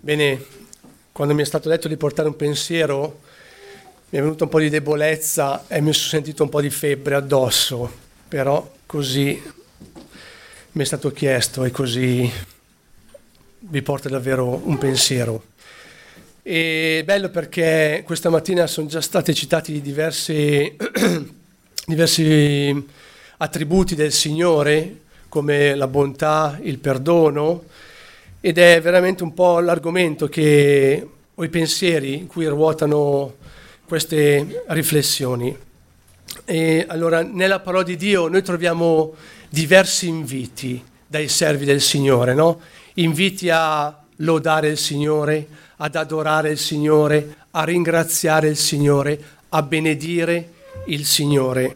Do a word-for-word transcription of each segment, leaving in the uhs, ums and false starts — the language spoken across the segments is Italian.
Bene, quando mi è stato detto di portare un pensiero, mi è venuta un po' di debolezza e mi sono sentito un po' di febbre addosso, però così mi è stato chiesto e così vi porta davvero un pensiero. E è bello perché questa mattina sono già stati citati diversi, diversi attributi del Signore, come la bontà, il perdono, ed è veramente un po' l'argomento che, o i pensieri in cui ruotano queste riflessioni. E allora nella parola di Dio noi troviamo diversi inviti dai servi del Signore, no? Inviti a lodare il Signore, ad adorare il Signore, a ringraziare il Signore, a benedire il Signore.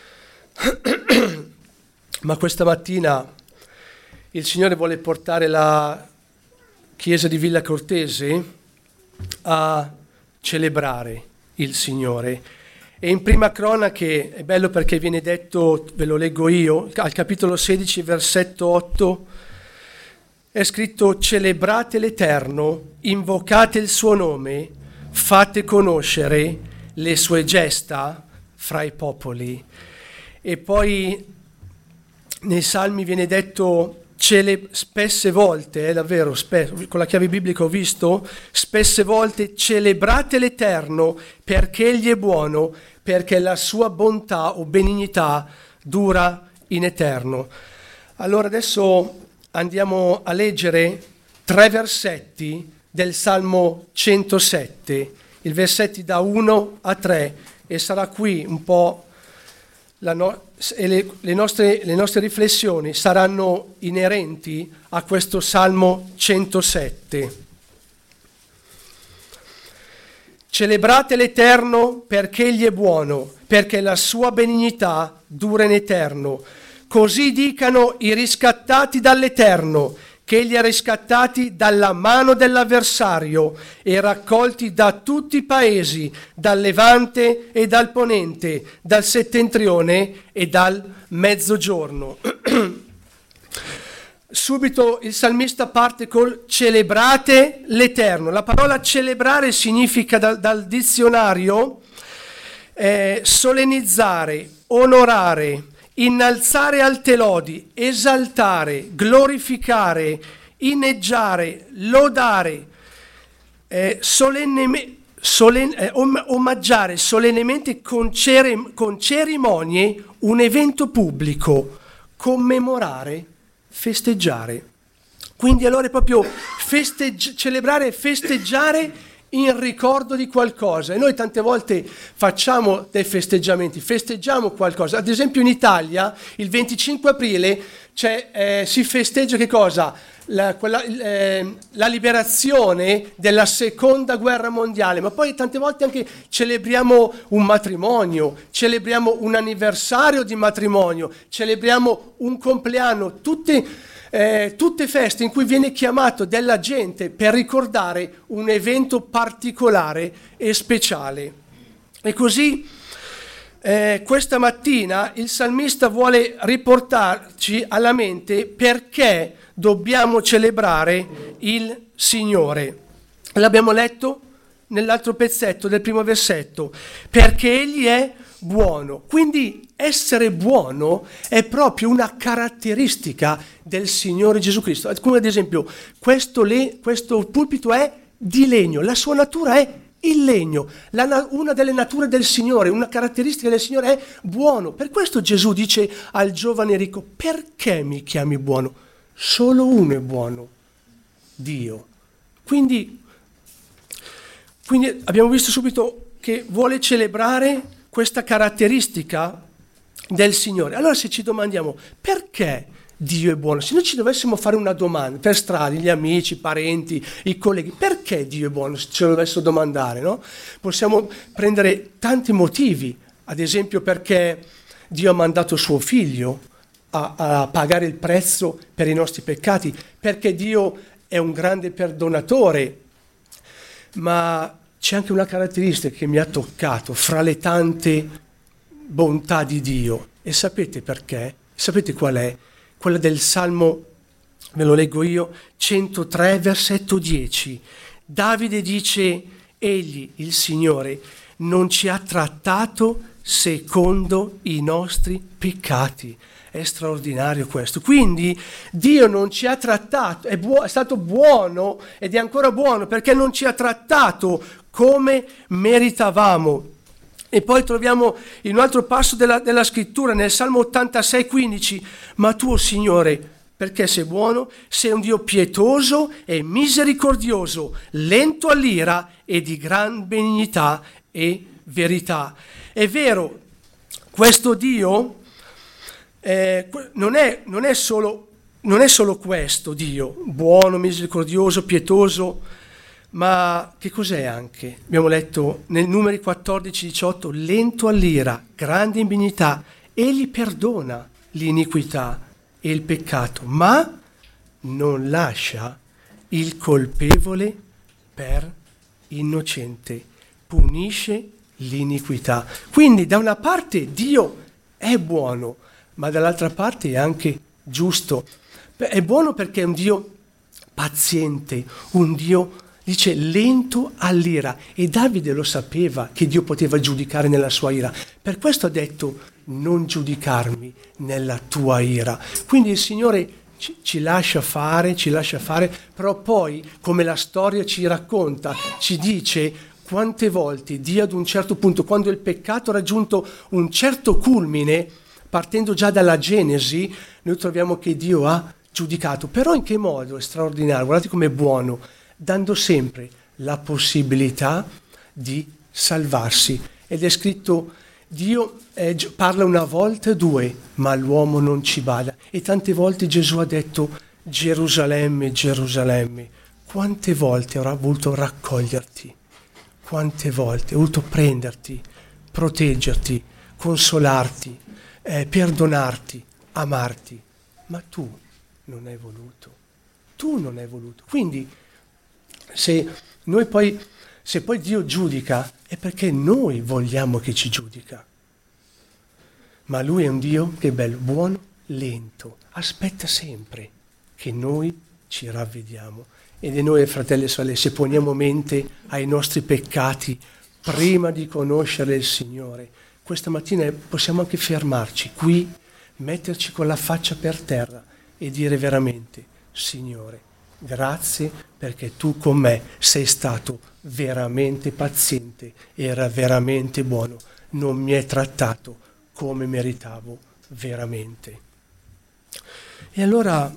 Ma questa mattina il Signore vuole portare la Chiesa di Villa Cortese a celebrare il Signore. E in Prima Cronache è bello perché viene detto, ve lo leggo io, al capitolo sedici, versetto otto, è scritto: celebrate l'Eterno, invocate il suo nome, fate conoscere le sue gesta fra i popoli. E poi nei Salmi viene detto cele, spesse volte, eh, davvero, spe, con la chiave biblica ho visto, spesse volte celebrate l'Eterno perché Egli è buono, perché la sua bontà o benignità dura in eterno. Allora adesso andiamo a leggere tre versetti del Salmo centosette, i versetti da uno a tre, e sarà qui un po' la no- e le, le, nostre, le nostre riflessioni saranno inerenti a questo Salmo centosette. Celebrate l'Eterno perché Egli è buono, perché la sua benignità dura in eterno. Così dicano i riscattati dall'Eterno, che Egli ha riscattati dalla mano dell'avversario e raccolti da tutti i paesi, dal Levante e dal Ponente, dal Settentrione e dal Mezzogiorno. Subito il salmista parte col celebrate l'Eterno. La parola celebrare significa dal, dal dizionario eh, solennizzare, onorare, innalzare alte lodi, esaltare, glorificare, inneggiare, lodare, eh, solenne, solen, eh, om, omaggiare solennemente con, cere, con cerimonie un evento pubblico, commemorare, festeggiare. Quindi allora è proprio festeggi- celebrare e festeggiare in ricordo di qualcosa. E noi tante volte facciamo dei festeggiamenti, festeggiamo qualcosa. Ad esempio in Italia il venticinque aprile c'è, eh, si festeggia che cosa? La, quella, eh, la liberazione della seconda guerra mondiale, ma poi tante volte anche celebriamo un matrimonio, celebriamo un anniversario di matrimonio, celebriamo un compleanno, tutte Eh, tutte feste in cui viene chiamato della gente per ricordare un evento particolare e speciale. E così eh, questa mattina il salmista vuole riportarci alla mente perché dobbiamo celebrare il Signore. L'abbiamo letto nell'altro pezzetto del primo versetto, perché Egli è buono. Quindi essere buono è proprio una caratteristica del Signore Gesù Cristo. Come ad esempio questo, le, questo pulpito è di legno, la sua natura è il legno, la, una delle nature del Signore, una caratteristica del Signore è buono. Per questo Gesù dice al giovane ricco: perché mi chiami buono? Solo uno è buono, Dio. Quindi, quindi abbiamo visto subito che vuole celebrare questa caratteristica del Signore. Allora se ci domandiamo perché Dio è buono, se noi ci dovessimo fare una domanda per strada, gli amici, i parenti, i colleghi, perché Dio è buono, se ce lo dovessimo domandare, no? Possiamo prendere tanti motivi, ad esempio perché Dio ha mandato suo figlio a, a pagare il prezzo per i nostri peccati, perché Dio è un grande perdonatore, ma c'è anche una caratteristica che mi ha toccato fra le tante bontà di Dio. E sapete perché? Sapete qual è? Quella del Salmo ve lo leggo io, centotré, versetto dieci. Davide dice, egli, il Signore, non ci ha trattato secondo i nostri peccati. È straordinario questo. Quindi Dio non ci ha trattato, è, buo- è stato buono ed è ancora buono perché non ci ha trattato come meritavamo. E poi troviamo in un altro passo della, della scrittura, nel Salmo ottantasei, quindici, ma tu, Signore, perché sei buono, sei un Dio pietoso e misericordioso, lento all'ira e di gran benignità e verità. È vero, questo Dio eh, non, è, non, è solo, non è solo questo Dio, buono, misericordioso, pietoso, ma che cos'è anche? Abbiamo letto nel Numeri quattordici diciotto, lento all'ira, grande in benignità, egli perdona l'iniquità e il peccato, ma non lascia il colpevole per innocente, punisce l'iniquità. Quindi da una parte Dio è buono, ma dall'altra parte è anche giusto. È buono perché è un Dio paziente, un Dio, dice, lento all'ira, e Davide lo sapeva che Dio poteva giudicare nella sua ira, per questo ha detto non giudicarmi nella tua ira. Quindi il Signore ci, ci lascia fare, ci lascia fare, però poi, come la storia ci racconta, ci dice quante volte Dio ad un certo punto, quando il peccato ha raggiunto un certo culmine, partendo già dalla Genesi, noi troviamo che Dio ha giudicato. Però in che modo? È straordinario, guardate com'è buono, dando sempre la possibilità di salvarsi. Ed è scritto, Dio eh, parla una volta, due, ma l'uomo non ci bada. E tante volte Gesù ha detto, Gerusalemme, Gerusalemme, quante volte avrà voluto raccoglierti, quante volte ha voluto prenderti, proteggerti, consolarti, eh, perdonarti, amarti, ma tu non hai voluto, tu non hai voluto. Quindi se noi poi, se poi Dio giudica, è perché noi vogliamo che ci giudica. Ma Lui è un Dio che è bello, buono, lento, aspetta sempre che noi ci ravvediamo. E di noi, fratelli e sorelle, se poniamo mente ai nostri peccati prima di conoscere il Signore, questa mattina possiamo anche fermarci qui, metterci con la faccia per terra e dire veramente, Signore, grazie perché tu con me sei stato veramente paziente, era veramente buono, non mi hai trattato come meritavo veramente. E allora,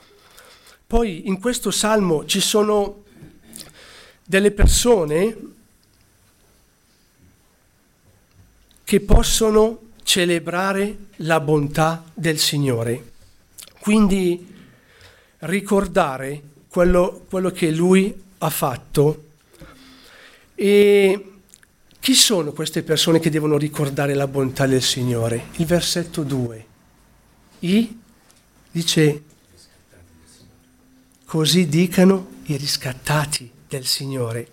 poi in questo salmo ci sono delle persone che possono celebrare la bontà del Signore, quindi ricordare quello, quello che Lui ha fatto. E chi sono queste persone che devono ricordare la bontà del Signore? Il versetto due. I, dice, così dicano i riscattati del Signore.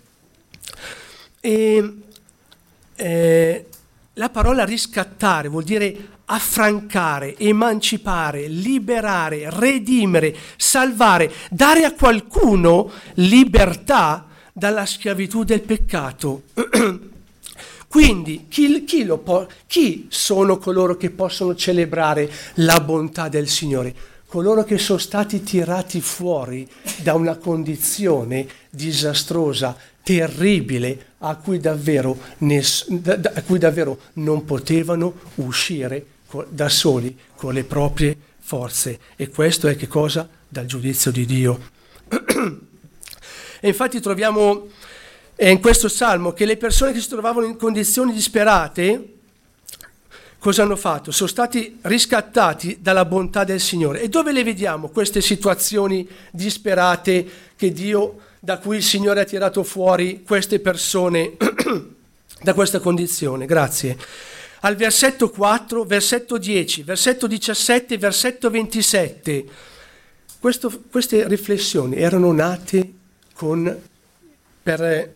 E eh, la parola riscattare vuol dire affrancare, emancipare, liberare, redimere, salvare, dare a qualcuno libertà dalla schiavitù del peccato. Quindi chi, chi, lo può, chi sono coloro che possono celebrare la bontà del Signore? Coloro che sono stati tirati fuori da una condizione disastrosa, terribile, a cui davvero, ness, da, da, a cui davvero non potevano uscire da soli con le proprie forze. E questo è che cosa? Dal giudizio di Dio. E infatti troviamo eh, in questo salmo che le persone che si trovavano in condizioni disperate, cosa hanno fatto? Sono stati riscattati dalla bontà del Signore. E dove le vediamo queste situazioni disperate che Dio, da cui il Signore ha tirato fuori queste persone da questa condizione? Grazie. Al versetto quattro, versetto dieci, versetto diciassette, versetto ventisette. Questo, queste riflessioni erano nate con, per,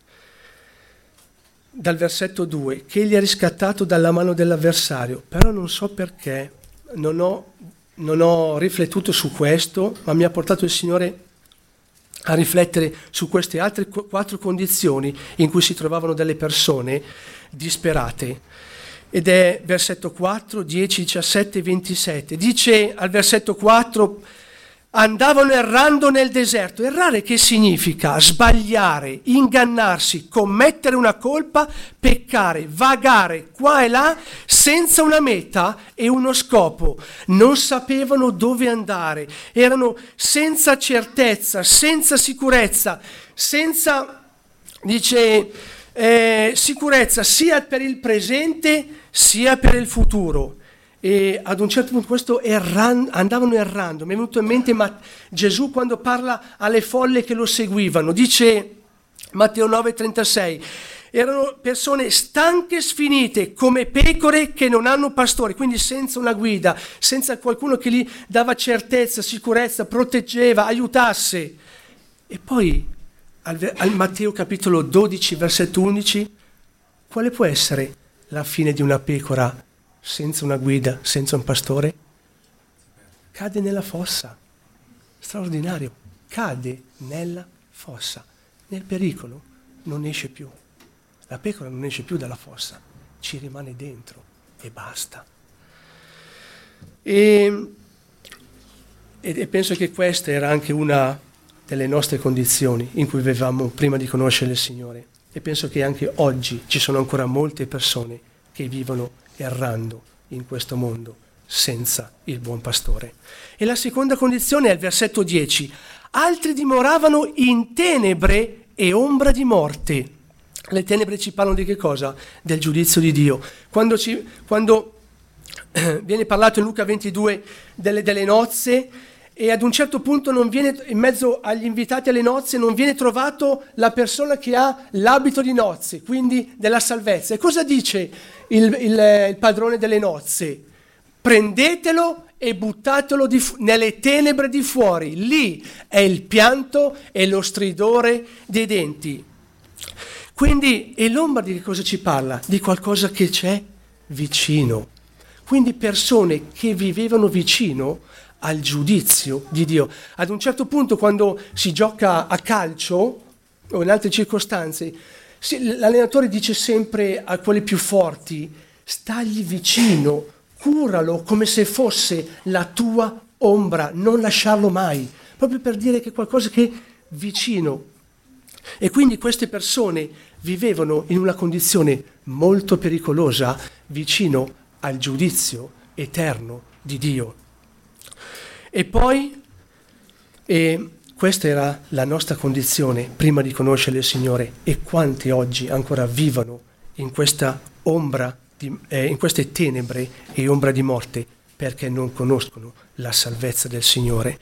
dal versetto due, che egli ha riscattato dalla mano dell'avversario, però non so perché, non ho non ho riflettuto su questo, ma mi ha portato il Signore a riflettere su queste altre qu- quattro condizioni in cui si trovavano delle persone disperate. Ed è versetto quattro, dieci, diciassette e ventisette. Dice al versetto quattro: andavano errando nel deserto. Errare che significa? Sbagliare, ingannarsi, commettere una colpa, peccare, vagare qua e là senza una meta e uno scopo. Non sapevano dove andare, erano senza certezza, senza sicurezza, senza, dice, eh, sicurezza sia per il presente sia per il futuro. E ad un certo punto questo erran, andavano errando. Mi è venuto in mente ma, Gesù quando parla alle folle che lo seguivano, dice Matteo nove trentasei: erano persone stanche e sfinite come pecore che non hanno pastore, quindi senza una guida, senza qualcuno che gli dava certezza, sicurezza, proteggeva, aiutasse. E poi al, al Matteo capitolo dodici versetto undici, quale può essere la fine di una pecora senza una guida, senza un pastore? Cade nella fossa. Straordinario. Cade nella fossa. Nel pericolo non esce più. La pecora non esce più dalla fossa, ci rimane dentro e basta. E, e penso che questa era anche una delle nostre condizioni in cui vivevamo prima di conoscere il Signore. E penso che anche oggi ci sono ancora molte persone che vivono errando in questo mondo senza il buon pastore. E la seconda condizione è il versetto dieci: altri dimoravano in tenebre e ombra di morte. Le tenebre ci parlano di che cosa? Del giudizio di Dio. Quando, ci, quando eh, viene parlato in Luca ventidue delle, delle nozze, e ad un certo punto non viene, in mezzo agli invitati alle nozze non viene trovato la persona che ha l'abito di nozze, quindi della salvezza. E cosa dice il, il, il padrone delle nozze? Prendetelo e buttatelo di fu- nelle tenebre di fuori, lì è il pianto e lo stridore dei denti. Quindi, e l'ombra di che cosa ci parla? Di qualcosa che c'è vicino. Quindi persone che vivevano vicino al giudizio di Dio. Ad un certo punto, quando si gioca a calcio o in altre circostanze, l'allenatore dice sempre a quelli più forti: stagli vicino, curalo come se fosse la tua ombra, non lasciarlo mai, proprio per dire che è qualcosa che è vicino. E quindi queste persone vivevano in una condizione molto pericolosa, vicino al giudizio eterno di Dio. E poi, e questa era la nostra condizione prima di conoscere il Signore, e quanti oggi ancora vivono in questa ombra, di, eh, in queste tenebre e ombra di morte, perché non conoscono la salvezza del Signore.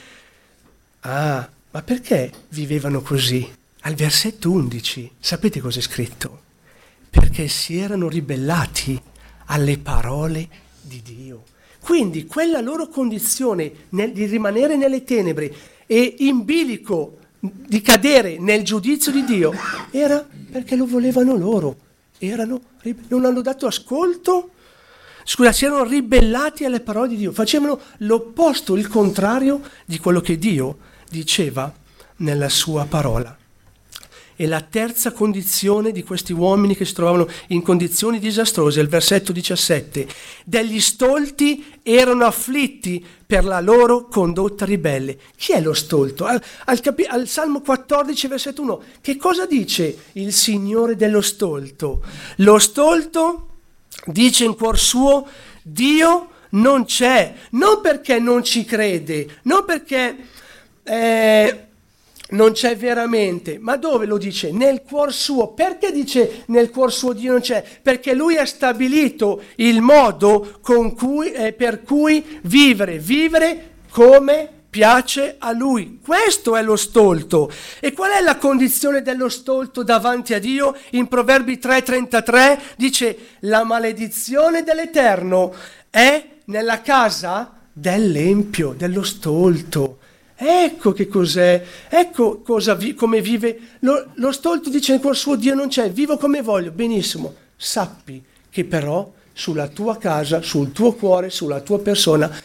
Ah, ma perché vivevano così? Al versetto undici, sapete cosa è scritto? Perché si erano ribellati alle parole di Dio. Quindi quella loro condizione nel, di rimanere nelle tenebre e in bilico di cadere nel giudizio di Dio era perché lo volevano loro. Erano, non hanno dato ascolto, scusa, si erano ribellati alle parole di Dio, facevano l'opposto, il contrario di quello che Dio diceva nella sua parola. E la terza condizione di questi uomini che si trovavano in condizioni disastrose, il versetto diciassette, degli stolti erano afflitti per la loro condotta ribelle. Chi è lo stolto? Al, al, capi- al Salmo quattordici, versetto uno, che cosa dice il Signore dello stolto? Lo stolto dice in cuor suo: Dio non c'è, non perché non ci crede, non perché... Eh, non c'è veramente, ma dove lo dice? Nel cuor suo. Perché dice nel cuor suo Dio non c'è? Perché lui ha stabilito il modo con cui, eh, per cui vivere, vivere come piace a lui. Questo è lo stolto. E qual è la condizione dello stolto davanti a Dio? In Proverbi tre trentatré dice: la maledizione dell'Eterno è nella casa dell'empio, dello stolto. Ecco che cos'è, ecco cosa vi, come vive. Lo, lo stolto dice nel cuor suo: Dio non c'è, vivo come voglio. Benissimo, sappi che però sulla tua casa, sul tuo cuore, sulla tua persona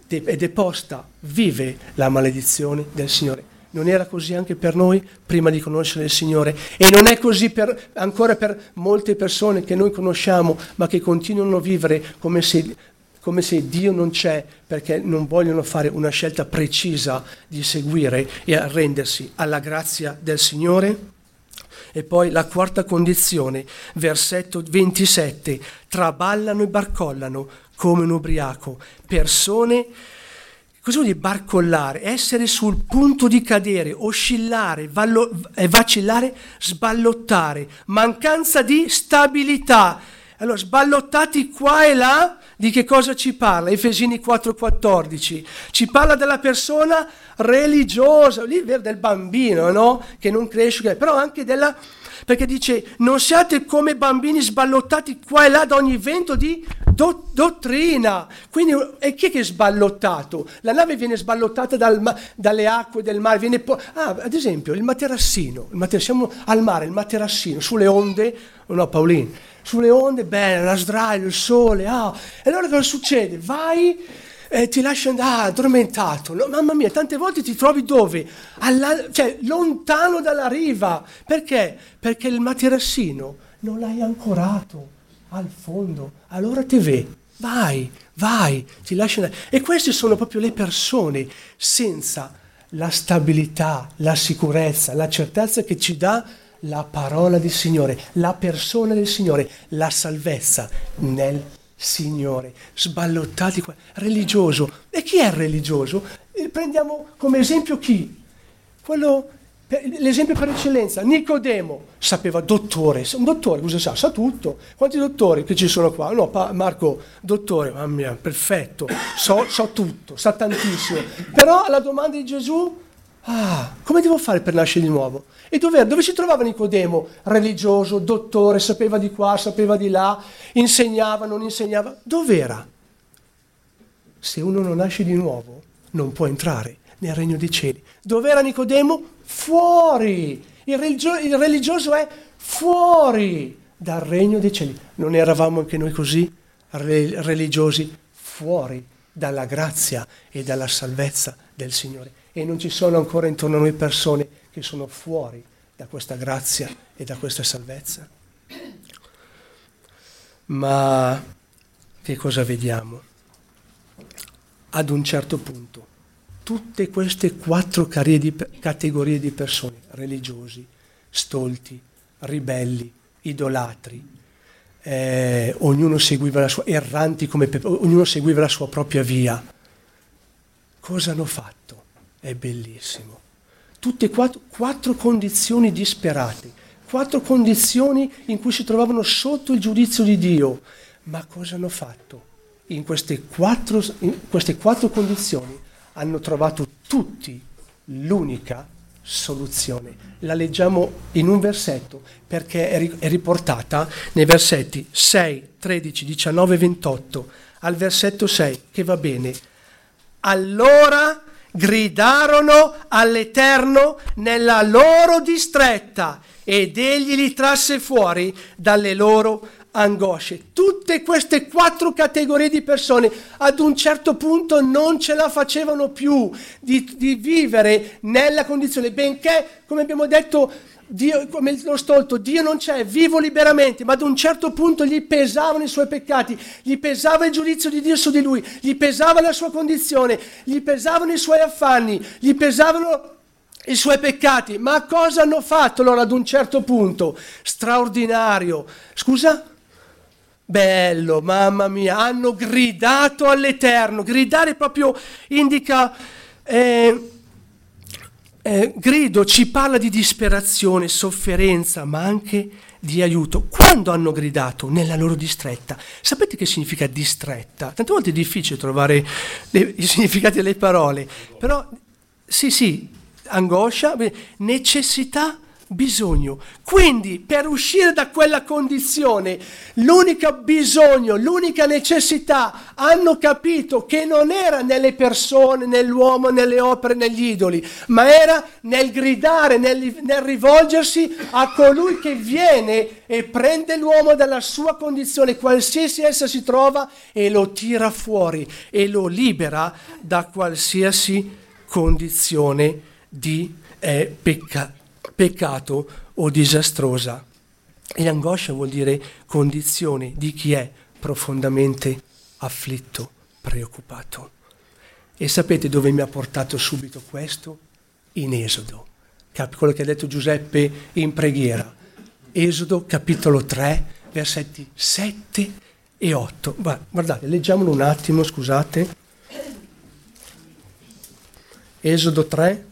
è deposta, vive la maledizione del Signore. Non era così anche per noi prima di conoscere il Signore, e non è così per, ancora per molte persone che noi conosciamo, ma che continuano a vivere come se, come se Dio non c'è, perché non vogliono fare una scelta precisa di seguire e arrendersi alla grazia del Signore. E poi la quarta condizione, versetto ventisette, traballano e barcollano come un ubriaco, persone. Cosa vuol dire barcollare? Essere sul punto di cadere, oscillare, vallo, eh, vacillare, sballottare, mancanza di stabilità. Allora, sballottati qua e là, di che cosa ci parla? Efesini quattro quattordici. Ci parla della persona religiosa, lì del bambino, no? Che non cresce, però anche della... Perché dice, non siate come bambini sballottati qua e là da ogni vento di do, dottrina. Quindi, e chi è che è sballottato? La nave viene sballottata dal, dalle acque del mare. Viene po- ah, ad esempio, il materassino. Il mater- siamo al mare, il materassino, sulle onde. No, Paolino. Sulle onde, bene, la sdraio, il sole. Ah. E allora cosa succede? Vai... Eh, ti lascia andare, ah, addormentato. No, mamma mia, tante volte ti trovi dove? Alla, cioè, lontano dalla riva. Perché? Perché il materassino non l'hai ancorato al fondo. Allora te ve, vai, vai, ti lascia andare. E queste sono proprio le persone senza la stabilità, la sicurezza, la certezza che ci dà la parola del Signore, la persona del Signore, la salvezza nel Signore, sballottati qua, religioso. E chi è il religioso? E prendiamo come esempio chi? Quello, l'esempio per eccellenza, Nicodemo, sapeva dottore, un dottore cosa sa? Sa tutto. Quanti dottori che ci sono qua? No, pa- Marco, dottore, mamma mia, perfetto, so, so tutto, sa tantissimo. Però alla domanda di Gesù, ah, come devo fare per nascere di nuovo? E dove, dove si trovava Nicodemo? Religioso, dottore, sapeva di qua, sapeva di là, insegnava, non insegnava. Dov'era? Se uno non nasce di nuovo, non può entrare nel regno dei cieli. Dov'era Nicodemo? Fuori! Il, religio- il religioso è fuori dal regno dei cieli. Non eravamo anche noi così, re- religiosi, fuori dalla grazia e dalla salvezza del Signore. E non ci sono ancora intorno a noi persone che sono fuori da questa grazia e da questa salvezza. Ma che cosa vediamo? Ad un certo punto, tutte queste quattro categorie di persone, religiosi, stolti, ribelli, idolatri, eh, ognuno seguiva la sua, erranti come pe- ognuno seguiva la sua propria via. Cosa hanno fatto? È bellissimo. Tutte e quattro, quattro condizioni disperate, quattro condizioni in cui si trovavano sotto il giudizio di Dio. Ma cosa hanno fatto? In queste quattro, in queste quattro condizioni hanno trovato tutti l'unica soluzione. La leggiamo in un versetto perché è riportata nei versetti sei, tredici, diciannove e ventotto, al versetto sei, che va bene. Allora gridarono all'Eterno nella loro distretta ed egli li trasse fuori dalle loro angosce. Tutte queste quattro categorie di persone ad un certo punto non ce la facevano più di, di vivere nella condizione, benché, come abbiamo detto, Dio, come lo stolto, Dio non c'è, vivo liberamente, ma ad un certo punto gli pesavano i suoi peccati, gli pesava il giudizio di Dio su di lui, gli pesava la sua condizione, gli pesavano i suoi affanni, gli pesavano i suoi peccati. Ma cosa hanno fatto allora ad un certo punto? Straordinario. Scusa? Bello, mamma mia, hanno gridato all'Eterno. Gridare proprio indica... Eh, Eh, grido ci parla di disperazione, sofferenza, ma anche di aiuto. Quando hanno gridato? Nella loro distretta. Sapete che significa distretta? Tante volte è difficile trovare le, i significati delle parole, però sì, sì, angoscia, necessità bisogno. Quindi per uscire da quella condizione, l'unico bisogno, l'unica necessità, hanno capito che non era nelle persone, nell'uomo, nelle opere, negli idoli, ma era nel gridare, nel, nel rivolgersi a colui che viene e prende l'uomo dalla sua condizione, qualsiasi essa si trova, e lo tira fuori e lo libera da qualsiasi condizione di eh, peccato. peccato o disastrosa. E angoscia vuol dire condizione di chi è profondamente afflitto, preoccupato. E sapete dove mi ha portato subito questo? In Esodo, Cap- quello che ha detto Giuseppe in preghiera. Esodo capitolo tre, versetti sette e otto. Guardate, leggiamolo un attimo, scusate. Esodo tre.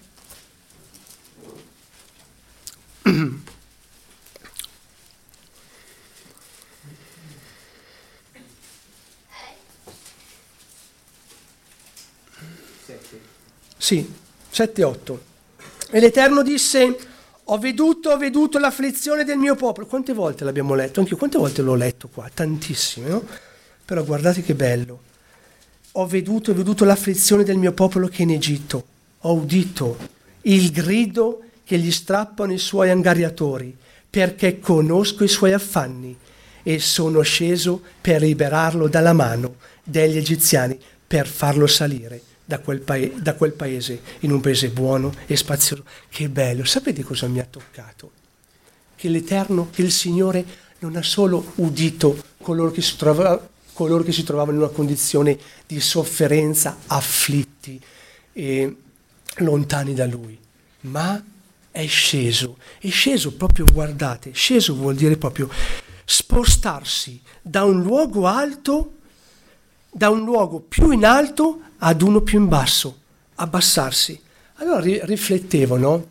Sì, sette otto. E l'Eterno disse: ho veduto, ho veduto l'afflizione del mio popolo. Quante volte l'abbiamo letto? Anch'io, quante volte l'ho letto qua? Tantissime, no? Però guardate che bello. Ho veduto, ho veduto l'afflizione del mio popolo che è in Egitto. Ho udito il grido che gli strappano i suoi angariatori, perché conosco i suoi affanni e sono sceso per liberarlo dalla mano degli egiziani, per farlo salire da quel, paese, da quel paese in un paese buono e spazioso. Che bello! Sapete cosa mi ha toccato? Che l'Eterno, che il Signore non ha solo udito coloro che si trovavano, coloro che si trovavano in una condizione di sofferenza, afflitti e lontani da Lui, ma è sceso, è sceso proprio, guardate, sceso vuol dire proprio spostarsi da un luogo alto, da un luogo più in alto ad uno più in basso, abbassarsi. Allora ri- riflettevo, no?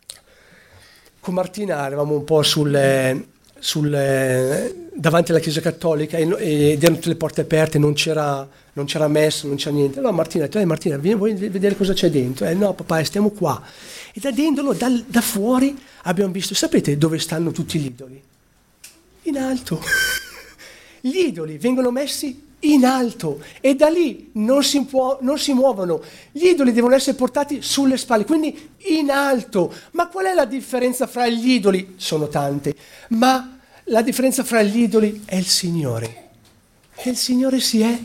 Con Martina eravamo un po' sul, sul, davanti alla Chiesa Cattolica ed erano tutte le porte aperte, non c'era, non c'era messa, non c'era niente. Allora Martina ha detto: eh, Martina, vieni, vuoi vedere cosa c'è dentro? Eh no papà, stiamo qua. E da dentro, da, da fuori, abbiamo visto, sapete dove stanno tutti gli idoli? In alto. Gli idoli vengono messi in alto e da lì non si, può, non si muovono. Gli idoli devono essere portati sulle spalle, quindi in alto. Ma qual è la differenza fra gli idoli? Sono tante, ma la differenza fra gli idoli è il Signore. Che il Signore si è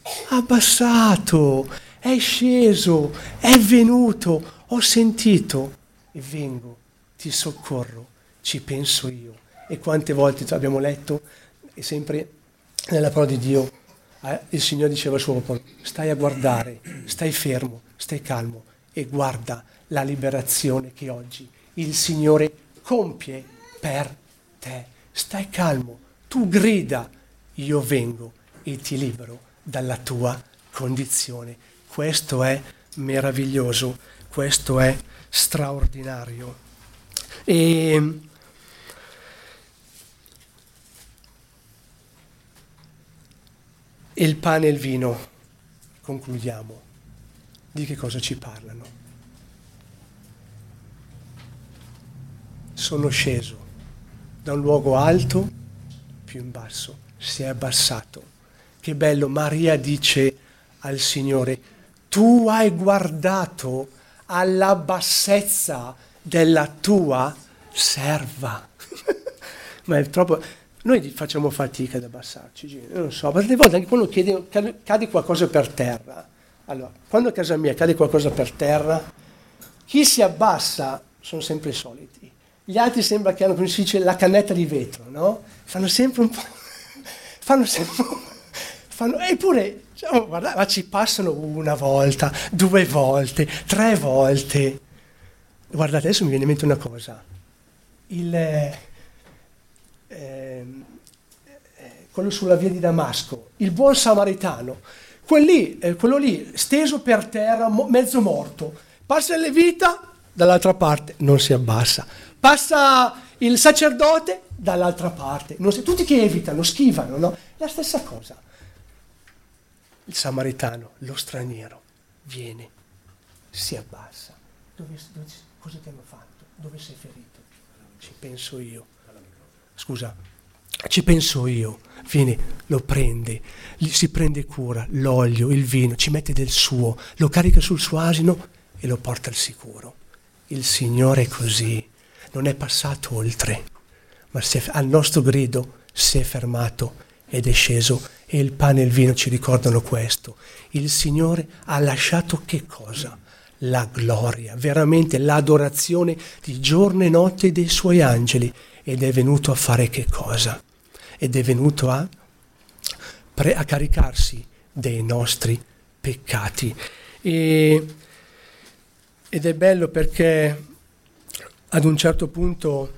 abbassato, è sceso, è venuto. Ho sentito e vengo, ti soccorro, ci penso io. E quante volte abbiamo letto, e sempre nella parola di Dio, eh, il Signore diceva al suo popolo: stai a guardare, stai fermo, stai calmo e guarda la liberazione che oggi il Signore compie per te. Stai calmo, tu grida, io vengo e ti libero dalla tua condizione. Questo è meraviglioso. Questo è straordinario. E il pane e il vino, concludiamo. Di che cosa ci parlano? Sono sceso da un luogo alto più in basso, si è abbassato. Che bello, Maria dice al Signore: tu hai guardato alla bassezza della tua serva. Ma è troppo. Noi facciamo fatica ad abbassarci, io non so, ma delle volte anche quando chiede, cade qualcosa per terra. Allora, quando a casa mia cade qualcosa per terra, chi si abbassa sono sempre i soliti. Gli altri sembra che hanno, come si dice, la cannetta di vetro, no? Fanno sempre un po'. fanno sempre. Fanno, eppure. Oh, guarda, ma ci passano una volta, due volte, tre volte. Guardate, adesso mi viene in mente una cosa. Il, eh, eh, quello sulla via di Damasco, il buon samaritano, quel lì, eh, quello lì steso per terra, mo, mezzo morto, passa il levita, dall'altra parte non si abbassa, passa il sacerdote, dall'altra parte, non si, tutti che evitano, schivano, no? La stessa cosa. Il samaritano, lo straniero, viene, si abbassa. Dove, dove, cosa ti hanno fatto? Dove sei ferito? ci penso io. Scusa, ci penso io. Vieni, lo prende, gli si prende cura, l'olio, il vino, ci mette del suo, lo carica sul suo asino e lo porta al sicuro. Il Signore è così, non è passato oltre, ma si è, al nostro grido si è fermato ed è sceso, e il pane e il vino ci ricordano questo. Il Signore ha lasciato che cosa? La gloria, veramente l'adorazione di giorno e notte dei Suoi angeli, ed è venuto a fare che cosa? Ed è venuto a, pre- a caricarsi dei nostri peccati. E, ed è bello perché ad un certo punto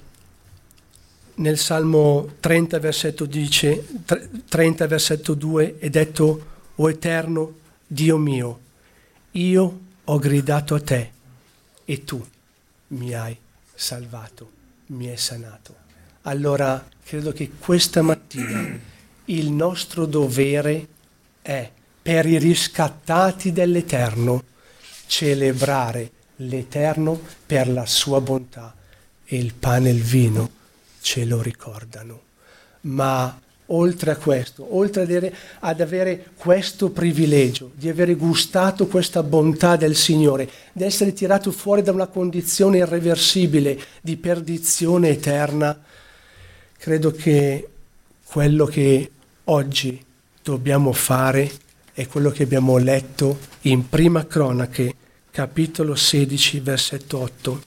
nel Salmo trenta versetto dice, trenta versetto due, è detto: o Eterno Dio mio, io ho gridato a te e tu mi hai salvato, mi hai sanato. Allora credo che questa mattina il nostro dovere è, per i riscattati dell'Eterno, celebrare l'Eterno per la sua bontà, e il pane e il vino ce lo ricordano. Ma oltre a questo, oltre ad avere, ad avere questo privilegio di avere gustato questa bontà del Signore, di essere tirato fuori da una condizione irreversibile di perdizione eterna, credo che quello che oggi dobbiamo fare è quello che abbiamo letto in Prima Cronache, capitolo sedici, versetto otto.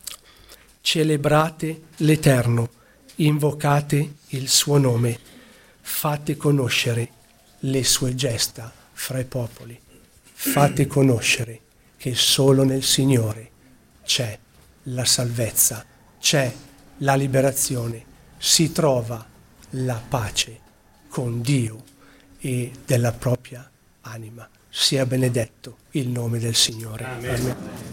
Celebrate l'Eterno, invocate il suo nome, fate conoscere le sue gesta fra i popoli, fate conoscere che solo nel Signore c'è la salvezza, c'è la liberazione, si trova la pace con Dio e della propria anima. Sia benedetto il nome del Signore. Amen. Amen.